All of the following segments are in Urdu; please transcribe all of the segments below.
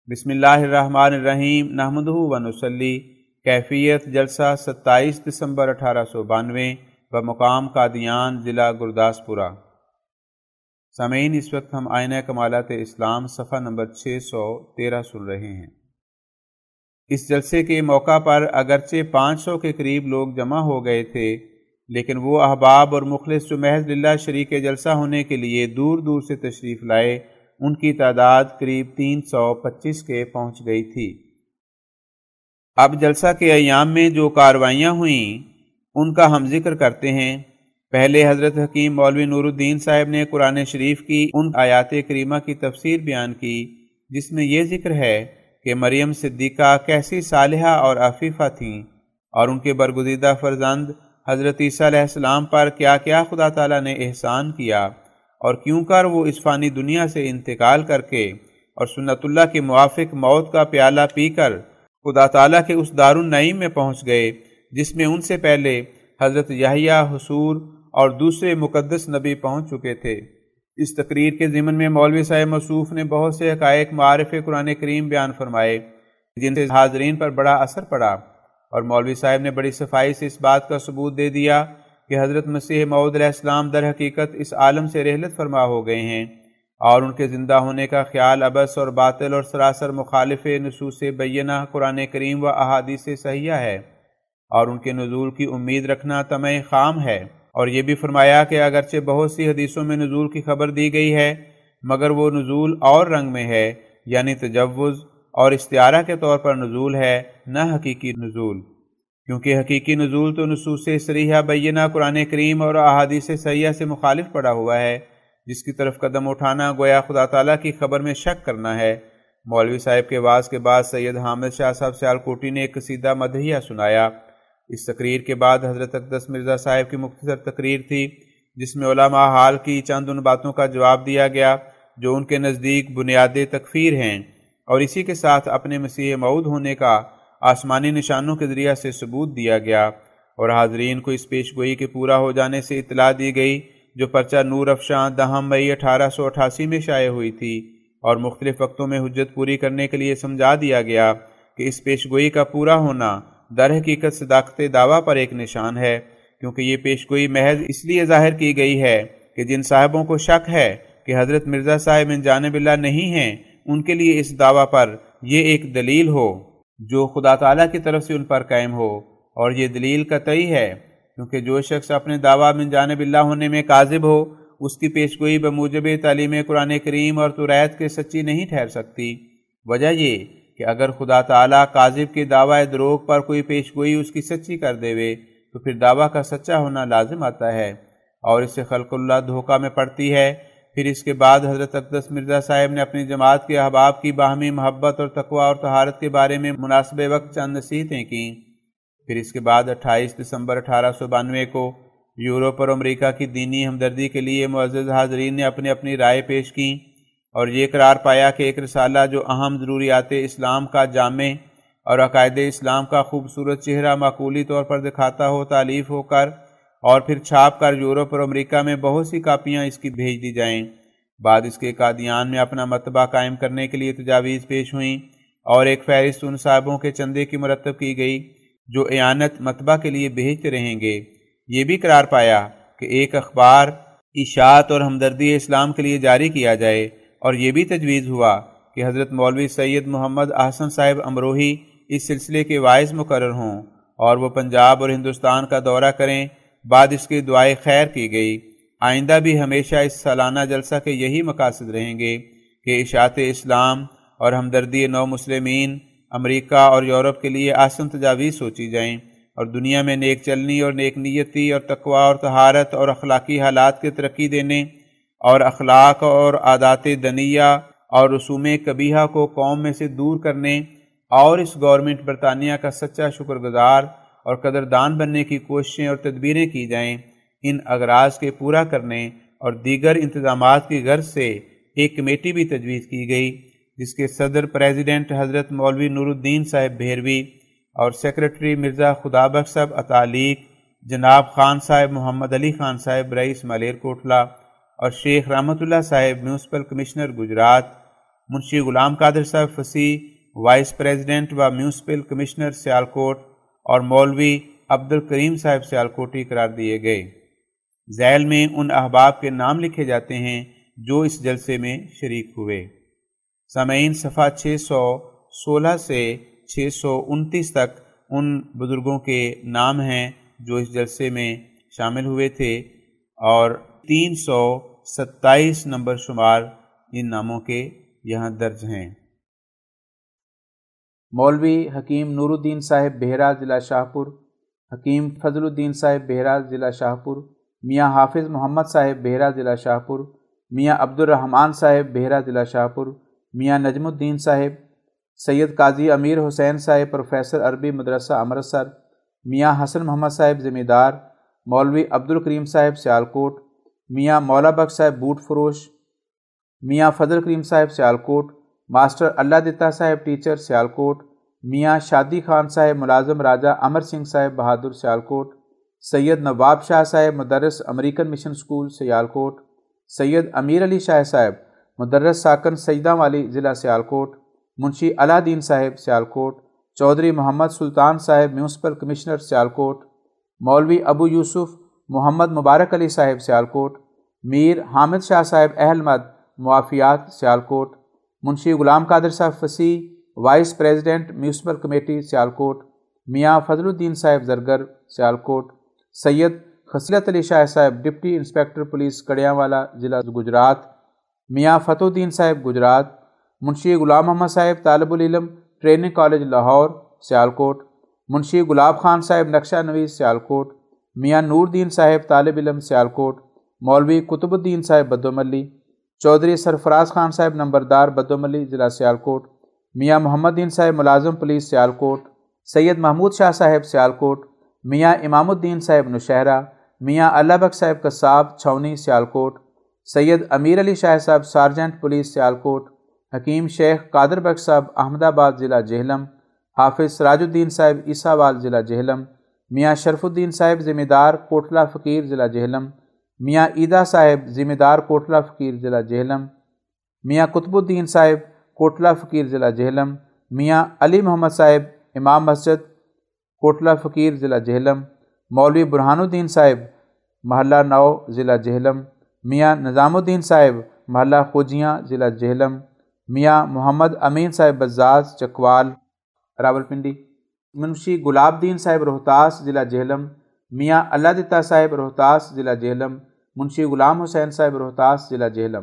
بسم اللہ الرحمن الرحیم نحمدہ و نصلی۔ کیفیت جلسہ 27 دسمبر 1892 بمقام قادیان ضلع گرداسپورہ۔ سامعین، اس وقت ہم آئینہ کمالات اسلام صفحہ نمبر 613 سن رہے ہیں۔ اس جلسے کے موقع پر اگرچہ 500 کے قریب لوگ جمع ہو گئے تھے، لیکن وہ احباب اور مخلص جو محض للہ شریک جلسہ ہونے کے لیے دور دور سے تشریف لائے، ان کی تعداد قریب 325 کے پہنچ گئی تھی۔ اب جلسہ کے ایام میں جو کاروائیاں ہوئیں ان کا ہم ذکر کرتے ہیں۔ پہلے حضرت حکیم مولوی نور الدین صاحب نے قرآن شریف کی ان آیات کریمہ کی تفسیر بیان کی جس میں یہ ذکر ہے کہ مریم صدیقہ کیسی صالحہ اور عفیفہ تھیں، اور ان کے برگزیدہ فرزند حضرت عیسیٰ علیہ السلام پر کیا کیا خدا تعالیٰ نے احسان کیا، اور کیوں کر وہ اس فانی دنیا سے انتقال کر کے اور سنت اللہ کے موافق موت کا پیالہ پی کر خدا تعالیٰ کے اس دار النعیم میں پہنچ گئے جس میں ان سے پہلے حضرت یحییٰ، حصور اور دوسرے مقدس نبی پہنچ چکے تھے۔ اس تقریر کے ضمن میں مولوی صاحب موصوف نے بہت سے حقائق معارف قرآن کریم بیان فرمائے جن سے حاضرین پر بڑا اثر پڑا، اور مولوی صاحب نے بڑی صفائی سے اس بات کا ثبوت دے دیا کہ حضرت مسیح موعود علیہ السلام در حقیقت اس عالم سے رحلت فرما ہو گئے ہیں، اور ان کے زندہ ہونے کا خیال عبث اور باطل اور سراسر مخالف نصوص بینہ قرآن کریم و احادیث صحیحہ ہے، اور ان کے نزول کی امید رکھنا طمع خام ہے۔ اور یہ بھی فرمایا کہ اگرچہ بہت سی حدیثوں میں نزول کی خبر دی گئی ہے، مگر وہ نزول اور رنگ میں ہے، یعنی تجوز اور استعارہ کے طور پر نزول ہے، نہ حقیقی نزول، کیونکہ حقیقی نزول تو نصوص صریحہ بینہ قرآن کریم اور احادیث صحیحہ سے مخالف پڑا ہوا ہے، جس کی طرف قدم اٹھانا گویا خدا تعالیٰ کی خبر میں شک کرنا ہے۔ مولوی صاحب کے وعظ کے بعد سید حامد شاہ صاحب سیالکوٹی نے ایک قصیدہ مدحیہ سنایا۔ اس تقریر کے بعد حضرت اقدس مرزا صاحب کی مختصر تقریر تھی جس میں علماء حال کی چند ان باتوں کا جواب دیا گیا جو ان کے نزدیک بنیاد تکفیر ہیں، اور اسی کے ساتھ اپنے مسیح موعود ہونے کا آسمانی نشانوں کے ذریعہ سے ثبوت دیا گیا، اور حاضرین کو اس پیشگوئی کے پورا ہو جانے سے اطلاع دی گئی جو پرچہ نور افشاں 10 مئی 1888 میں شائع ہوئی تھی، اور مختلف وقتوں میں حجت پوری کرنے کے لیے سمجھا دیا گیا کہ اس پیشگوئی کا پورا ہونا در حقیقت صداقت دعویٰ پر ایک نشان ہے، کیونکہ یہ پیشگوئی محض اس لیے ظاہر کی گئی ہے کہ جن صاحبوں کو شک ہے کہ حضرت مرزا صاحب من جانب اللہ نہیں ہیں، ان کے لیے اس دعویٰ پر یہ ایک دلیل ہو جو خدا تعالیٰ کی طرف سے ان پر قائم ہو، اور یہ دلیل قطعی ہے، کیونکہ جو شخص اپنے دعویٰ من جانب اللہ ہونے میں کاذب ہو، اس کی پیشگوئی بموجب تعلیم قرآن کریم اور توریت کے سچی نہیں ٹھہر سکتی۔ وجہ یہ کہ اگر خدا تعالیٰ کاذب کے دعویٰ دروغ پر کوئی پیشگوئی اس کی سچی کر دے تو پھر دعویٰ کا سچا ہونا لازم آتا ہے، اور اس سے خلق اللہ دھوکہ میں پڑتی ہے۔ پھر اس کے بعد حضرت اقدس مرزا صاحب نے اپنی جماعت کے احباب کی باہمی محبت اور تقویٰ اور طہارت کے بارے میں مناسب وقت چند نصیحتیں کیں۔ پھر اس کے بعد 28 دسمبر 1892 کو یورپ اور امریکہ کی دینی ہمدردی کے لیے معزز حاضرین نے اپنی اپنی رائے پیش کیں، اور یہ قرار پایا کہ ایک رسالہ جو اہم ضروریات اسلام کا جامع اور عقائد اسلام کا خوبصورت چہرہ معقولی طور پر دکھاتا ہو، تالیف ہو کر اور پھر چھاپ کر یورپ اور امریکہ میں بہت سی کاپیاں اس کی بھیج دی جائیں۔ بعد اس کے قادیان میں اپنا مطبع قائم کرنے کے لیے تجاویز پیش ہوئیں، اور ایک فہرست ان صاحبوں کے چندے کی مرتب کی گئی جو اعانت مطبع کے لیے بھیجتے رہیں گے۔ یہ بھی قرار پایا کہ ایک اخبار اشاعت اور ہمدردی اسلام کے لیے جاری کیا جائے، اور یہ بھی تجویز ہوا کہ حضرت مولوی سید محمد احسن صاحب امروہی اس سلسلے کے واعظ مقرر ہوں، اور وہ پنجاب اور ہندوستان کا دورہ کریں۔ بعد اس کی دعائے خیر کی گئی۔ آئندہ بھی ہمیشہ اس سالانہ جلسہ کے یہی مقاصد رہیں گے کہ اشاعت اسلام اور ہمدردی نو مسلمین امریکہ اور یورپ کے لیے آسن تجاویز سوچی جائیں، اور دنیا میں نیک چلنی اور نیک نیتی اور تقویٰ اور طہارت اور اخلاقی حالات کے ترقی دینے، اور اخلاق اور عادات دنیہ اور رسوم قبیحہ کو قوم میں سے دور کرنے، اور اس گورنمنٹ برطانیہ کا سچا شکر گزار اور قدردان بننے کی کوششیں اور تدبیریں کی جائیں۔ ان اغراض کے پورا کرنے اور دیگر انتظامات کی غرض سے ایک کمیٹی بھی تجویز کی گئی جس کے صدر پریزیڈنٹ حضرت مولوی نور الدین صاحب بھیروی اور سیکرٹری مرزا خدا بخش صاحب اتالیق، جناب خان صاحب محمد علی خان صاحب رئیس مالیر کوٹلہ، اور شیخ رحمت اللہ صاحب میونسپل کمشنر گجرات، منشی غلام قادر صاحب فصیح وائس پریزیڈنٹ و میونسپل کمشنر سیالکوٹ اور مولوی عبد الکریم صاحب سیالکوٹی قرار دیے گئے۔ ذیل میں ان احباب کے نام لکھے جاتے ہیں جو اس جلسے میں شریک ہوئے۔ سامعین، صفحہ 616 سے 629 تک ان بزرگوں کے نام ہیں جو اس جلسے میں شامل ہوئے تھے، اور 327 نمبر شمار ان ناموں کے یہاں درج ہیں۔ مولوی حکیم نور الدین صاحب بہرہ ضلع شاہپور، حکیم فضل الدین صاحب بہرہ ضلع شاہپور، میاں حافظ محمد صاحب بہرہ ضلع شاہپور، میاں عبد الرحمن صاحب بہرہ ضلع شاہپور، میاں نجم الدین صاحب، سید قاضی امیر حسین صاحب پروفیسر عربی مدرسہ امرتسر، میاں حسن محمد صاحب ذمہ دار، مولوی عبد الکریم صاحب سیالکوٹ، میاں مولا بخش صاحب بوٹ فروش، میاں فضل کریم صاحب سیالکوٹ، ماسٹر اللہ دتا صاحب ٹیچر سیالکوٹ، میاں شادی خان صاحب ملازم راجہ امر سنگھ صاحب بہادر سیالکوٹ، سید نواب شاہ صاحب مدرس American mission school Sialkot, Syed Amir Ali Shah صاحب مدرس ساکن سیدہ والی ضلع سیالکوٹ، منشی علا دین صاحب سیالکوٹ، چودھری محمد سلطان صاحب میونسپل کمشنر سیالکوٹ، مولوی ابو یوسف محمد مبارک علی صاحب سیالکوٹ، میر حامد شاہ صاحب اہل مد معافیات سیالکوٹ، منشی غلام قادر صاحب Fasih vice president municipal committee Sialkot, Mian Fazal الدین صاحب زرگر سیالکوٹ، سید خصلت علی شاہ صاحب ڈپٹی انسپکٹر پولیس کڑیاوالا ضلع گجرات، میاں فتح الدین صاحب گجرات، منشی غلام محمد صاحب طالب العلم ٹریننگ کالج لاہور سیالکوٹ، منشی گلاب خان صاحب نقشہ نویس سیالکوٹ، میاں نور الدین صاحب طالب علم سیالکوٹ، مولوی قطب الدین صاحب بدوملی، چودھری سرفراز خان صاحب نمبردار بدوملی ضلع سیالکوٹ، میاں محمد دین صاحب ملازم پولیس سیالکوٹ، سید محمود شاہ صاحب سیالکوٹ، میاں امام الدین صاحب نوشہرہ، میاں اللہ بخش صاحب قصاب چھونی سیالکوٹ، سید امیر علی شاہ صاحب سارجنٹ پولیس سیالکوٹ، حکیم شیخ قادر بخش صاحب احمد آباد ضلع جہلم، حافظ سراج الدین صاحب عیسیٰ وال ضلع جہلم، میاں شرف الدین صاحب ذمہ دار کوٹلہ فقیر ضلع جہلم، میاں عیدہ صاحب ذمہ دار کوٹلہ فقیر ضلع جہلم، میاں قطب الدین صاحب کوٹلہ فقیر ضلع جہلم، میاں علی محمد صاحب امام مسجد کوٹلہ فقیر ضلع جہلم، مولوی برہان الدین صاحب محلہ نو ضلع جہلم، میاں نظام الدین صاحب محلہ خوجیاں ضلع جہلم، میاں محمد امین صاحب بزاز چکوال راولپنڈی، منشی گلاب دین صاحب روہتاس ضلع جہلم، میاں اللہ دتا صاحب روہتاس ضلع جہلم، منشی غلام حسین صاحب روہتاس ضلع جہلم،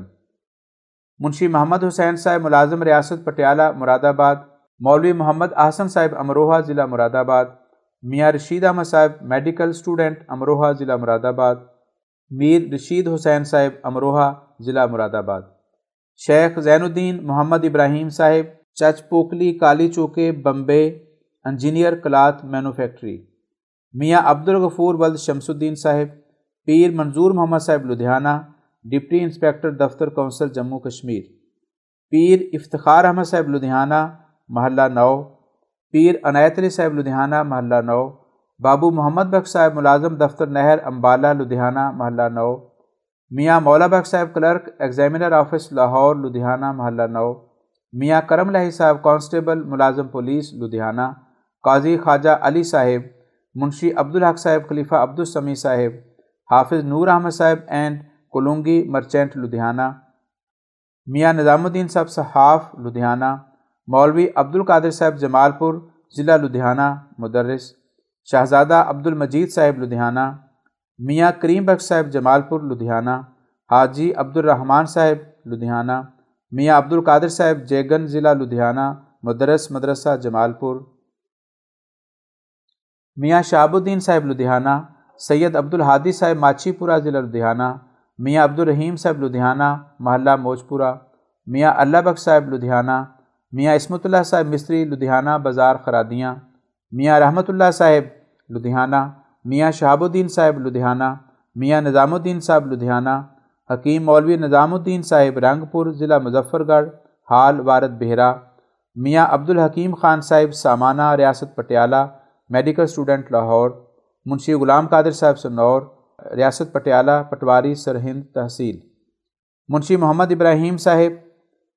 منشی محمد حسین صاحب ملازم ریاست پٹیالہ مراد آباد، مولوی محمد احسن صاحب امروہہ ضلع مراد آباد، میاں رشید احمد صاحب میڈیکل اسٹوڈنٹ امروہہ ضلع مراد آباد، میر رشید حسین صاحب امروہہ ضلع مراد آباد، شیخ زین الدین محمد ابراہیم صاحب چچ پوکلی کالی چوکے Bombay engineer cloth manufactory, Mian Abd الغفور ولد شمس الدین صاحب، پیر منظور محمد صاحب لدھیانہ ڈپٹی انسپکٹر دفتر کونسل جموں کشمیر، پیر افتخار احمد صاحب لدھیانہ محلہ نو، پیر عنایت علی صاحب لدھیانہ محلہ نو، بابو محمد بخش صاحب ملازم دفتر نہر امبالہ لدھیانہ محلہ نو، میاں مولا بخش صاحب clerk examiner office Lahore Ludhiana محلہ نو، میاں کرم لاہی صاحب کانسٹیبل ملازم پولیس لدھیانہ، قاضی خواجہ علی صاحب، منشی عبدالحق صاحب خلیفہ عبدالسمیع صاحب، حافظ نور احمد صاحب اینڈ کولونگی مرچنٹ لدھیانہ، میاں نظام الدین صاحب صحاف لدھیانہ، مولوی عبد القادر صاحب جمال پور ضلع لدھیانہ مدرس، شہزادہ عبد المجید صاحب لدھیانہ، میاں کریم بخش صاحب جمال پور لدھیانہ، حاجی عبد الرحمن صاحب لدھیانہ، میاں عبد القادر صاحب جیگن ضلع لدھیانہ مدرس مدرسہ جمال پور، میاں شہاب الدین صاحب لدھیانہ، سید عبد الحادی صاحب ماچھی پورہ ضلع لدھیانہ، میاں عبد الرحیم صاحب لدھیانہ محلہ موجپورہ، میاں اللہ بخش صاحب لدھیانہ، میاں عصمت اللہ صاحب مستری لدھیانہ بازار خرادیاں، میاں رحمت اللہ صاحب لدھیانہ، میاں شہاب الدین صاحب لدھیانہ، میاں نظام الدین صاحب لدھیانہ، حکیم مولوی نظام الدین صاحب رنگ پور ضلع مظفر گڑھ حال وارد بہرہ، میاں عبد الحکیم خان صاحب سامانہ ریاست پٹیالہ میڈیکل اسٹوڈنٹ لاہور، منشی غلام قادر صاحب سنور ریاست پٹیالہ پٹواری سرہند تحصیل، منشی محمد ابراہیم صاحب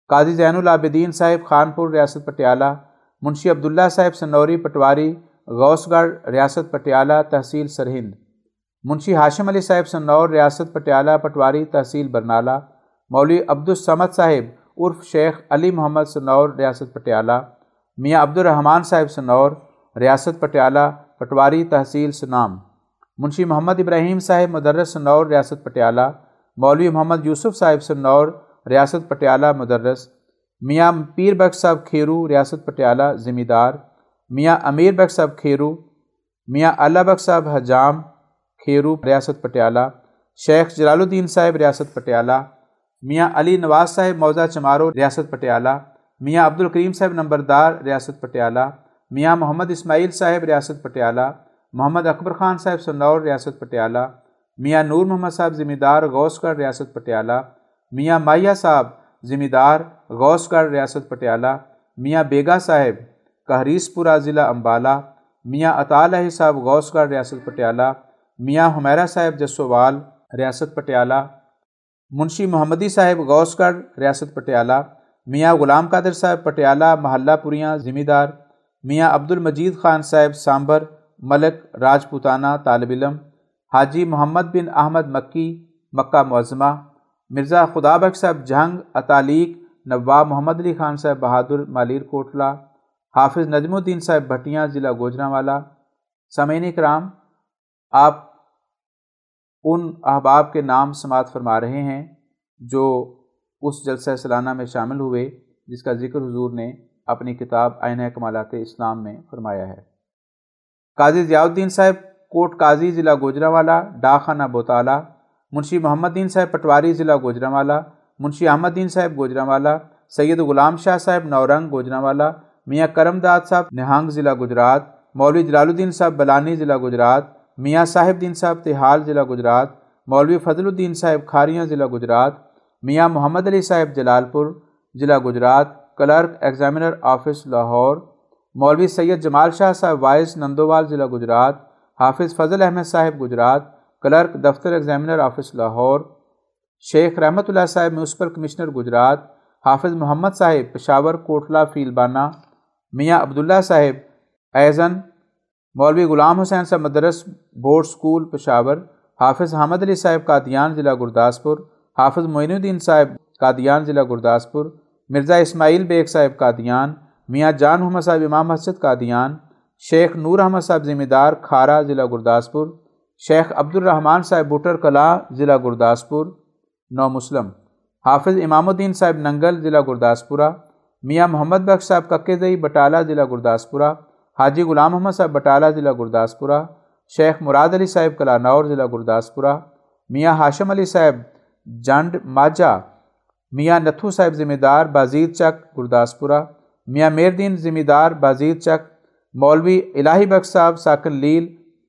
قاضی زین العابدین صاحب خانپور ریاست پٹیالہ، منشی عبداللہ صاحب سنوری پٹواری غوث گڑھ ریاست پٹیالہ تحصیل سرہند، منشی ہاشم علی صاحب سنور ریاست پٹیالہ پٹواری تحصیل برنالہ، مولوی عبدالصمد صاحب عرف شیخ علی محمد سنور ریاست پٹیالہ، میاں عبدالرحمن صاحب سنور ریاست پٹیالہ پٹواری تحصیل سنام، منشی محمد ابراہیم صاحب مدرس سنور ریاست پٹیالہ، مولوی محمد یوسف صاحب سنور ریاست پٹیالہ مدرس، میاں پیر بخش صاحب کھیرو ریاست پٹیالہ ذمہ دار، میاں امیر بخش صاحب کھیرو، میاں اللہ بخش صاحب حجام کھیرو ریاست پٹیالہ، شیخ جلال الدین صاحب ریاست پٹیالہ، میاں علی نواز صاحب موضع چمارو ریاست پٹیالہ، میاں عبدالکریم صاحب نمبردار ریاست پٹیالہ، میاں محمد اسماعیل صاحب ریاست پٹیالہ، محمد اکبر خان صاحب سنور ریاست پٹیالہ، میاں نور محمد صاحب ذمہ دار غوث گڑھ ریاست پٹیالہ، میاں ماہیہ صاحب ذمہ دار غوث گڑھ ریاست پٹیالہ، میاں بیگا صاحب کہریس پورہ ضلع امبالہ، میاں عطا الہی صاحب غوث گڑھ ریاست پٹیالہ، میاں حمیرہ صاحب جسوال ریاست پٹیالہ، منشی محمدی صاحب غوث گڑھ ریاست پٹیالہ، میاں غلام قادر صاحب پٹیالہ محلہ پوریاں ذمہ دار، میاں عبد المجید خان صاحب سامبر ملک راجپوتانہ طالب علم، حاجی محمد بن احمد مکی مکہ معظمہ، مرزا خدا بخش صاحب جھنگ اتالیق، نواب محمد علی خان صاحب بہادر مالیر کوٹلہ، حافظ نجم الدین صاحب بھٹیاں ضلع گوجرانوالہ۔ سامعین اکرام، آپ ان احباب کے نام سماعت فرما رہے ہیں جو اس جلسہ سالانہ میں شامل ہوئے جس کا ذکر حضور نے اپنی کتاب آئینہ کمالات اسلام میں فرمایا ہے۔ قاضی ضیاء الدین صاحب کوٹ قاضی ضلع گوجرانوالہ ڈاک خانہ بوتالہ، منشی محمد دین صاحب پٹواری ضلع گوجرانوالہ، منشی احمد دین صاحب گوجرانوالہ، سید غلام شاہ صاحب نورنگ گوجرانوالہ، میاں کرم داد صاحب نہانگ ضلع گجرات، مولوی جلال الدین صاحب بلانی ضلع گجرات، میاں صاحب دین صاحب تحال ضلع گجرات، مولوی فضل الدین صاحب کھاریاں ضلع گجرات، میاں محمد علی صاحب جلال پور ضلع Gujrat clerk examiner office Lahore, مولوی سید جمال شاہ صاحب وائس نندووال ضلع گجرات، حافظ فضل احمد صاحب گجرات کلرک دفتر ایگزامینر آفس لاہور، شیخ رحمت اللہ صاحب میونسپل کمشنر گجرات، حافظ محمد صاحب پشاور کوٹلہ فیلبانہ، میاں عبداللہ صاحب ایزن، مولوی غلام حسین صاحب مدرس بورڈ سکول پشاور، حافظ حامد علی صاحب قادیان ضلع گرداسپور، حافظ معین الدین صاحب قادیان ضلع گرداسپور، مرزا اسماعیل بیگ صاحب قادیان، میاں جان محمد صاحب امام مسجد قادیان، شیخ نور احمد صاحب ذمہ دار کھارا ضلع گرداسپور، شیخ عبد الرحمن صاحب بوٹر کلاں ضلع گرداسپور نو مسلم، حافظ امام الدین صاحب ننگل ضلع گرداسپورہ، میاں محمد بخش صاحب ککے بٹالہ ضلع گرداسپورہ، حاجی غلام محمد صاحب بٹالہ ضلع گرداسپورہ، شیخ مراد علی صاحب کلانور ضلع گرداسپورہ، میاں ہاشم علی صاحب جنڈ ماجہ، میاں نتھو صاحب ذمہ دار بازید چک گرداسپورہ، میاں میردین ذمہ دار بازید چک، مولوی الہی بخش صاحب ساکن لیل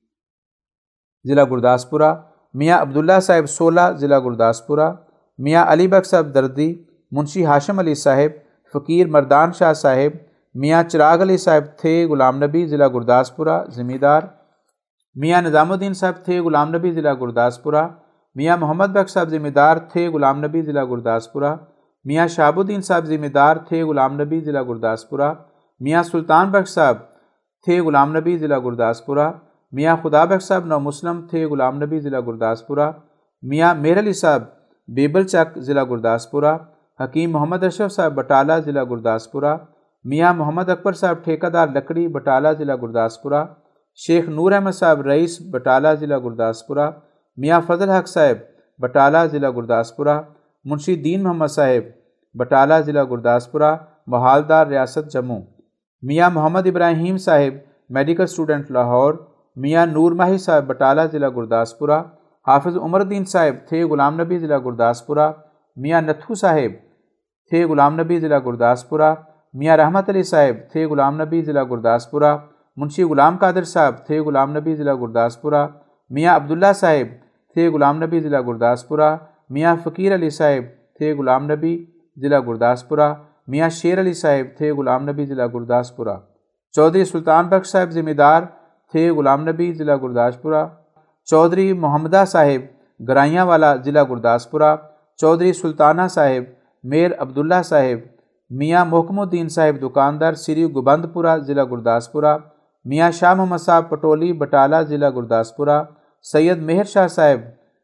ضلع گرداسپورہ، میاں عبداللہ صاحب سولہ ضلع گرداسپورہ، میاں علی بخش صاحب دردی، منشی ہاشم علی صاحب، فقیر مردان شاہ صاحب، میاں چراغ علی صاحب تھے غلام نبی ضلع گرداسپورہ ذمہ دار، میاں نظام الدین صاحب تھے غلام نبی ضلع گرداسپورہ، میاں محمد بخش صاحب ذمہ دار تھے غلام نبی ضلع گرداسپورہ، میاں شہاب الدین صاحب ذمہ دار تھے غلام نبی ضلع گرداسپورہ، میاں سلطان بخش صاحب تھے غلام نبی ضلع گرداسپورہ، میاں خدا بخش صاحب نو مسلم تھے غلام نبی ضلع گرداسپورہ، میاں میر علی صاحب بیبل چک ضلع گرداسپورہ، حکیم محمد اشرف صاحب بٹالہ ضلع گرداسپورہ، میاں محمد اکبر صاحب ٹھیکیدار لکڑی بٹالہ ضلع گرداسپورہ، شیخ نور احمد صاحب رئیس بٹالہ ضلع گرداسپورہ، میاں فضل حق صاحب بٹالہ ضلع گرداسپورہ، منشی دین محمد صاحب بٹالہ ضلع گرداسپورہ محالدار ریاست جموں، میاں محمد ابراہیم صاحب میڈیکل اسٹوڈنٹ لاہور، میاں نور ماہی صاحب بٹالہ ضلع گرداسپورہ، حافظ عمر الدین صاحب تھے غلام نبی ضلع گرداسپورہ، میاں نتھو صاحب تھے غلام نبی ضلع گرداسپورہ، میاں رحمت علی صاحب تھے غلام نبی ضلع گرداسپورہ، منشی غلام قادر صاحب تھے غلام نبی ضلع گرداسپورہ، میاں عبداللہ صاحب تھے غلام نبی ضلع گرداسپورہ، میاں فقیر علی صاحب تھے غلام نبی ضلع گرداسپورہ، میاں شیر علی صاحب تھے غلام نبی ضلع گرداسپورہ، چودھری سلطان بخش صاحب ذمہ دار تھے غلام نبی ضلع گرداسپورہ، چودھری محمدہ صاحب گرائیاں والا ضلع گرداسپورہ، چودھری سلطانہ صاحب میر عبداللہ صاحب میاں محکم الدین صاحب دکاندار سری گوبندپورہ ضلع گرداسپورہ، میاں شاہ محمد صاحب پٹولی بٹالہ ضلع گرداسپورہ، سید مہر شاہ صاحب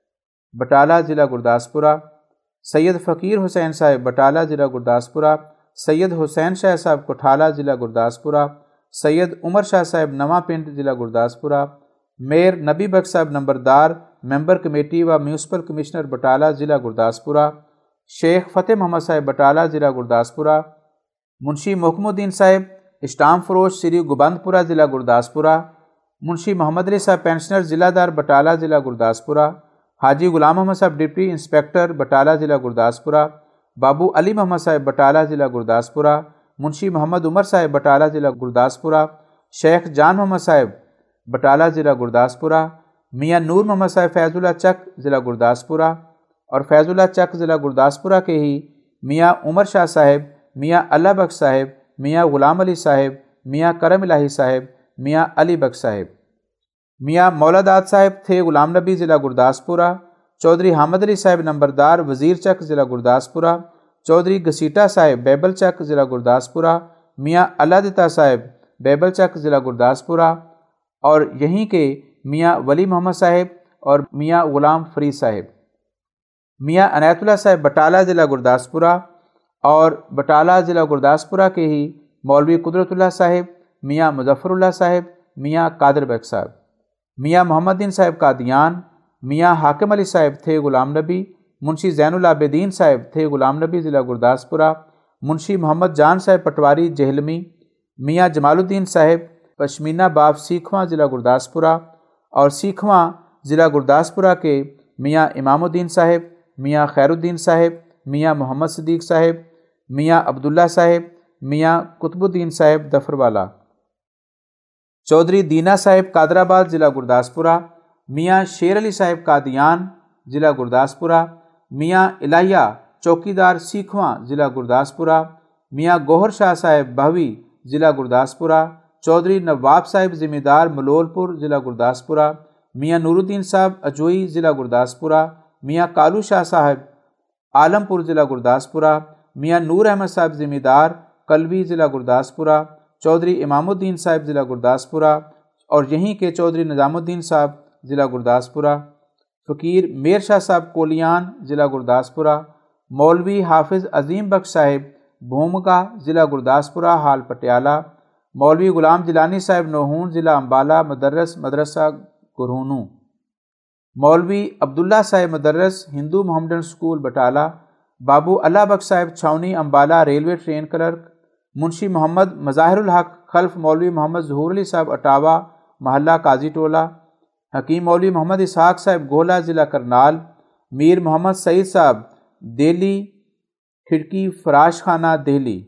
بٹالہ ضلع گرداسپورہ، سید فقیر حسین صاحب بٹالہ ضلع گرداسپورہ، سید حسین شاہ صاحب کٹھالہ ضلع گرداسپورہ، سید عمر شاہ صاحب نواں پنڈ ضلع گرداسپورہ، میر نبی بخش صاحب نمبردار ممبر کمیٹی و میونسپل کمشنر بٹالہ ضلع گرداسپورہ، شیخ فتح محمد صاحب بٹالہ ضلع گرداسپورہ، منشی محکم الدین صاحب اسٹام فروش سری گوبندپورہ ضلع گرداسپورہ، منشی محمد علی صاحب پینشنر ضلع دار بٹالہ ضلع گرداسپورہ، حاجی غلام محمد صاحب ڈپٹی انسپیکٹر بٹالہ ضلع گرداسپورہ، بابو علی محمد صاحب بٹالہ ضلع گرداسپورہ، منشی محمد عمر صاحب بٹالہ ضلع گرداسپورہ، شیخ جان محمد صاحب بٹالہ ضلع گرداسپورہ، میاں نور محمد صاحب فیض اللہ چک ضلع گرداسپورہ، اور فیض اللہ چک ضلع گرداسپورہ کے ہی میاں عمر شاہ صاحب، میاں اللہ بخش صاحب، میاں غلام علی صاحب، میاں کرم الہی صاحب، میاں علی بخش صاحب، میاں مولا داد صاحب تھے غلام نبی ضلع گرداسپورہ، چودھری حامد علی صاحب نمبردار وزیر چک ضلع گرداسپورہ، چودھری گسیٹا صاحب بیبل چک ضلع گرداسپورہ، میاں اللہ دتا صاحب بیبل چک ضلع گرداسپورہ، اور یہیں کے میاں ولی محمد صاحب اور میاں غلام فرید صاحب، میاں عنایت اللہ صاحب بٹالہ ضلع گرداسپورہ، اور بٹالہ ضلع گرداسپورہ کے ہی مولوی قدرت اللہ صاحب، میاں مظفر اللہ صاحب، میاں قادر بیگ صاحب، میاں محمد دین صاحب قادیان، میاں حاکم علی صاحب تھے غلام نبی، منشی زین العابدین صاحب تھے غلام نبی ضلع گرداسپورہ، منشی محمد جان صاحب پٹواری جہلمی، میاں جمال الدین صاحب پشمینہ باب سیکھواں ضلع گرداسپورہ، اور سیکھواں ضلع گرداسپورہ کے میاں امام الدین صاحب، میاں خیر الدین صاحب، میاں محمد صدیق صاحب، میاں عبداللہ صاحب، میاں قطب الدین صاحب دفروالا، چودھری دینا صاحب قادرآباد ضلع گرداسپورہ، میاں شیر علی صاحب قادیان ضلع گرداسپورہ، میاں الہیہ چوکیدار سیکھواں ضلع گرداسپورہ، میاں گوہر شاہ صاحب بہوی ضلع گرداسپورہ، چودھری نواب صاحب ذمہ دار ملول پور ضلع گرداسپورہ، میاں نور الدین صاحب اجوئی ضلع گرداسپورہ، میاں کالو شاہ صاحب عالم پور ضلع گرداسپورہ، میاں نور احمد صاحب ذمہ دار کلوی ضلع گرداسپورہ، چودھری امام الدین صاحب ضلع گرداسپورہ، اور یہیں کے چودھری نظام الدین صاحب ضلع گرداسپورہ، فقیر میر شاہ صاحب کولیان ضلع گرداسپورہ، مولوی حافظ عظیم بخش صاحب بھومگا ضلع گرداسپورہ حال پٹیالہ، مولوی غلام جیلانی صاحب نوہون ضلع امبالہ مدرس مدرسہ گرہونو، مولوی عبداللہ صاحب مدرس ہندو محمڈن سکول بٹالہ، بابو اللہ بخش صاحب چھاؤنی امبالہ ریلوے ٹرین کلرک، منشی محمد مظاہر الحق خلف مولوی محمد ظہور علی صاحب اٹاوہ محلہ قاضی ٹولہ، حکیم مولوی محمد اسحاق صاحب گولہ ضلع کرنال، میر محمد سعید صاحب دہلی کھڑکی فراش خانہ دہلی،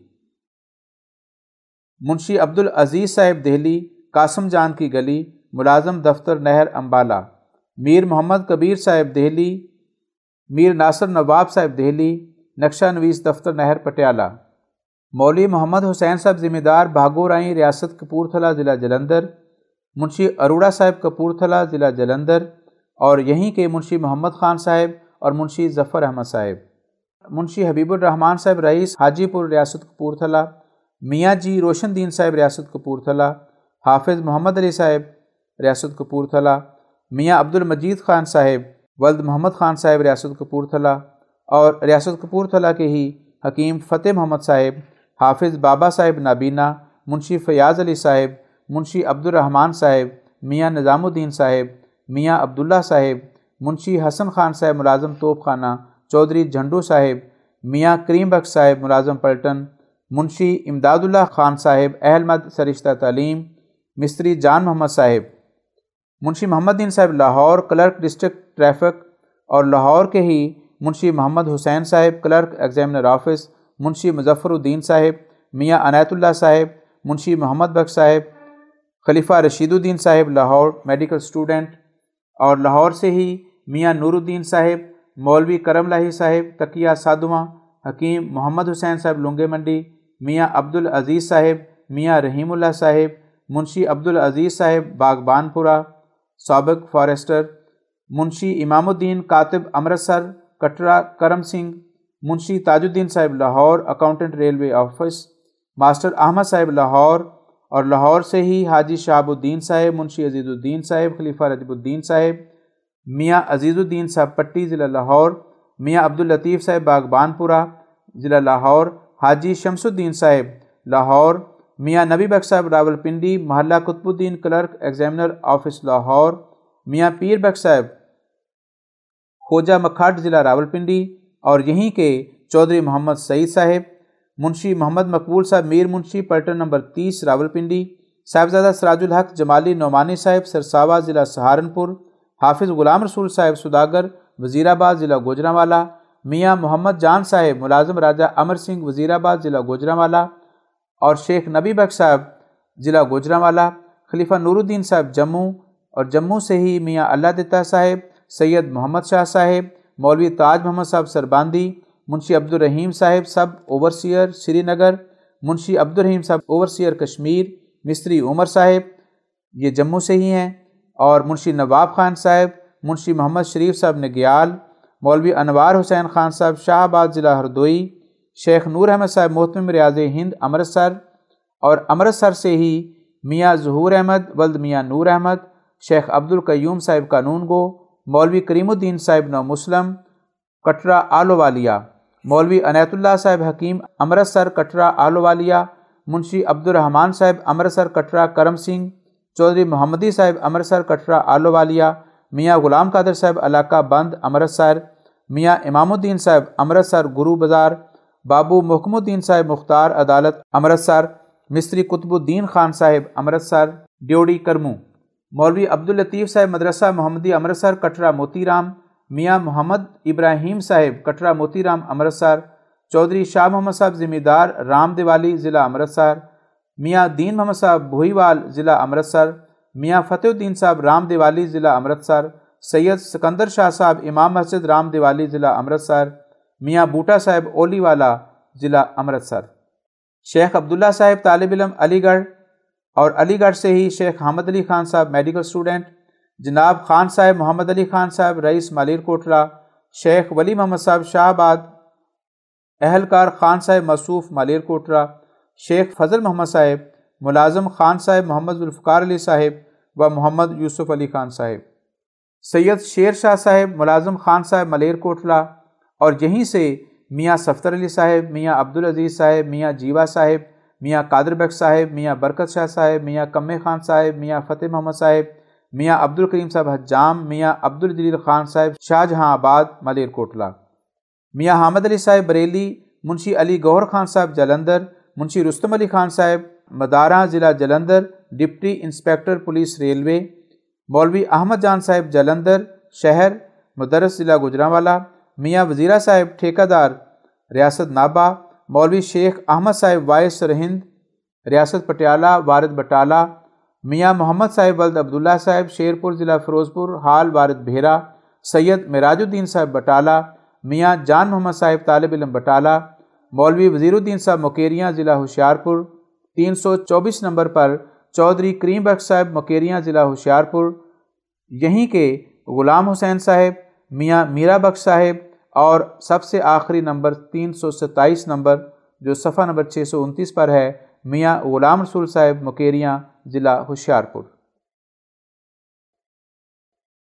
منشی عبدالعزیز صاحب دہلی قاسم جان کی گلی ملازم دفتر نہر امبالہ، میر محمد کبیر صاحب دہلی، میر ناصر نواب صاحب دہلی نقشہ نویس دفتر نہر پٹیالہ، مولوی محمد حسین صاحب ذمہ دار بھاگورائیں ریاست کپورتھلا ضلع جلندر، منشی اروڑا صاحب کپورتھلا ضلع جلندر، اور یہیں کے منشی محمد خان صاحب اور منشی ظفر احمد صاحب، منشی حبیب الرحمن صاحب رئیس حاجی پور ریاست کپورتھلا، میاں جی روشن دین صاحب ریاست کپورتھلا، حافظ محمد علی صاحب ریاست کپورتھلا، میاں عبد المجید خان صاحب ولد محمد خان صاحب ریاست کپورتھلا، اور ریاست کپورتھلا کے ہی حکیم فتح محمد صاحب، حافظ بابا صاحب نابینا، منشی فیاض علی صاحب، منشی عبد الرحمن صاحب، میاں نظام الدین صاحب، میاں عبداللہ صاحب، منشی حسن خان صاحب ملازم توپ خانہ، چودھری جھنڈو صاحب، میاں کریم بخش صاحب ملازم پلٹن، منشی امداد اللہ خان صاحب اہل مد سرشتہ تعلیم، مستری جان محمد صاحب، منشی محمد دین صاحب لاہور کلرک ڈسٹرکٹ ٹریفک، اور لاہور کے ہی منشی محمد حسین صاحب کلرک ایگزامنر آفس، منشی مظفر الدین صاحب، میاں عنایت اللہ صاحب، منشی محمد بخش صاحب، خلیفہ رشید الدین صاحب لاہور میڈیکل اسٹوڈنٹ، اور لاہور سے ہی میاں نور الدین صاحب، مولوی کرم الہی صاحب تقیہ سادواں، حکیم محمد حسین صاحب لنگے منڈی، میاں عبدالعزیز صاحب، میاں رحیم اللہ صاحب، منشی عبدالعزیز صاحب باغبان پورہ سابق فارسٹر، منشی امام الدین کاتب امرتسر کٹرا کرم سنگھ، منشی تاج الدین صاحب Lahore accountant railway office, master Ahmad صاحب لاہور، اور لاہور سے ہی حاجی شہاب الدین صاحب، منشی عزیز الدین صاحب، خلیفہ رجب الدین صاحب، میاں عزیز الدین صاحب پٹی ضلع لاہور، میاں عبداللطیف صاحب باغبان پورہ ضلع لاہور، حاجی شمس الدین صاحب لاہور، میاں نبی بخش صاحب راولپنڈی محلہ قطب الدین کلرک ایگزامنر آفس لاہور، میاں پیر بخش صاحب خوجہ مکھاٹ ضلع راولپنڈی، اور یہیں کے چودھری محمد سعید صاحب، منشی محمد مقبول صاحب میر منشی پلٹن نمبر 30 راولپنڈی، صاحبزادہ سراج الحق جمالی نعمانی صاحب سرساوا ضلع سہارنپور، حافظ غلام رسول صاحب سوداگر وزیرآباد ضلع گوجرانوالا، میاں محمد جان صاحب ملازم راجہ امر سنگھ وزیرآباد ضلع گوجرانوالا، اور شیخ نبی بخش صاحب ضلع گوجرانوالا، خلیفہ نور الدین صاحب جموں، اور جموں سے ہی میاں اللہ دتا صاحب، سید محمد شاہ صاحب، مولوی تاج محمد صاحب سرباندی، منشی عبدالرحیم صاحب سب اوورسیئر سری نگر، منشی عبدالرحیم صاحب اوورسیئر کشمیر، مستری عمر صاحب یہ جموں سے ہی ہیں، اور منشی نواب خان صاحب، منشی محمد شریف صاحب نگیال، مولوی انوار حسین خان صاحب شاہ آباد ضلع ہردوئی، شیخ نور احمد صاحب محتمم ریاض ہند امرتسر، اور امرتسر سے ہی میاں ظہور احمد ولد میاں نور احمد، شیخ عبدالقیوم صاحب قانون گو، مولوی کریم الدین صاحب نو مسلم کٹرا آلووالیہ، مولوی عنایت اللہ صاحب حکیم امرتسر کٹرا آلووالیہ، منشی عبدالرحمن صاحب امرتسر کٹرا کرم سنگھ، چودھری محمدی صاحب امرتسر کٹرا آلووالیہ، میاں غلام قادر صاحب علاقہ بند امرتسر، میاں امام الدین صاحب امرتسر گرو بازار، بابو محکم الدین صاحب مختار عدالت امرتسر، مستری قطب الدین خان صاحب امرتسر ڈیوڑی کرمو، مولوی عبداللطیف صاحب مدرسہ محمدی امرتسر کٹرا موتی رام، میاں محمد ابراہیم صاحب کٹرا موتی رام امرتسر، چودھری شاہ محمد صاحب ذمہ دار رام دیوالی ضلع امرتسر، میاں دین محمد صاحب بھوئیوال ضلع امرتسر، میاں فتح الدین صاحب رام دیوالی ضلع امرتسر، سید سکندر شاہ صاحب امام مسجد رام دیوالی ضلع امرتسر، میاں بوٹا صاحب اولی والا ضلع امرتسر، شیخ عبداللہ صاحب طالب علم علی گڑھ، اور علی گڑھ سے ہی شیخ حامد علی خان صاحب میڈیکل اسٹوڈنٹ، جناب خان صاحب محمد علی خان صاحب رئیس مالیر کوٹلہ، شیخ ولی محمد صاحب شاہ آباد، اہلکار خان صاحب موصوف مالیر کوٹلہ، شیخ فضل محمد صاحب ملازم خان صاحب محمد ذوالفقار علی صاحب و محمد یوسف علی خان صاحب، سید شیر شاہ صاحب ملازم خان صاحب مالیر کوٹلہ، اور یہیں سے میاں صفدر علی صاحب، میاں عبدالعزیز صاحب، میاں جیوا صاحب، میاں قادر بخش صاحب، میاں برکت شاہ صاحب، میاں کمے خان صاحب، میاں فتح محمد صاحب، میاں عبدالکریم صاحب حجام، میاں عبدالجلیل خان صاحب شاہ جہاں آباد مالیر کوٹلہ، میاں حامد علی صاحب بریلی، منشی علی گوہر خان صاحب جلندر، منشی رستم علی خان صاحب مداراں ضلع Jalandhar deputy inspector police railway, مولوی احمد جان صاحب جلندر شہر مدرس ضلع گوجرانوالا، میاں وزیرہ صاحب ٹھیکہ دار ریاست نابا، مولوی شیخ احمد صاحب وائس سرہند ریاست پٹیالہ وارد بٹالہ، میاں محمد صاحب ولد عبداللہ صاحب شیرپور ضلع فیروزپور حال وارد بھیرا، سید معراج الدین صاحب بٹالہ، میاں جان محمد صاحب طالب علم بٹالہ، مولوی وزیر الدین صاحب مکیریاں ضلع ہوشیارپور، 324 نمبر پر چودھری کریم بخش صاحب مکیریاں ضلع ہوشیارپور، یہیں کے غلام حسین صاحب، میاں میرا بخش صاحب، اور سب سے آخری نمبر 327 نمبر جو صفحہ نمبر 629 پر ہے، میاں غلام رسول صاحب مکیریاں ضلع ہوشیارپور۔